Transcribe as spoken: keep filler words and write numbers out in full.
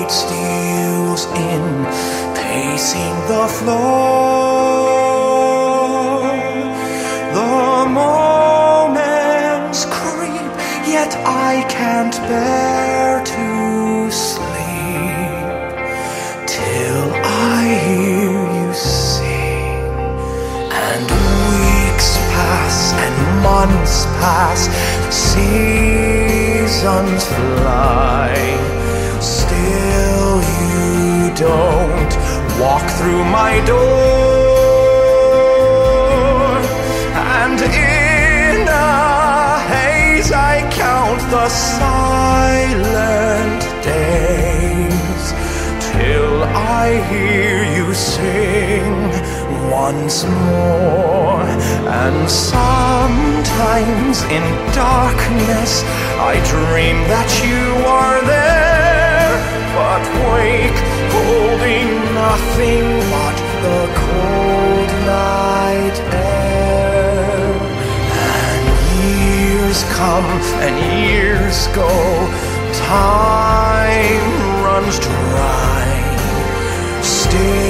night steals in, pacing the floor. The moments creep, yet I can't bear to sleep till I hear you sing. And weeks pass and months pass, seasons fly, still you don't walk through my door. And in a haze I count the silent days till I hear you sing once more. And sometimes in darkness I dream that you are there, but wake holding nothing but the cold night air. And years come and years go, time runs dry, still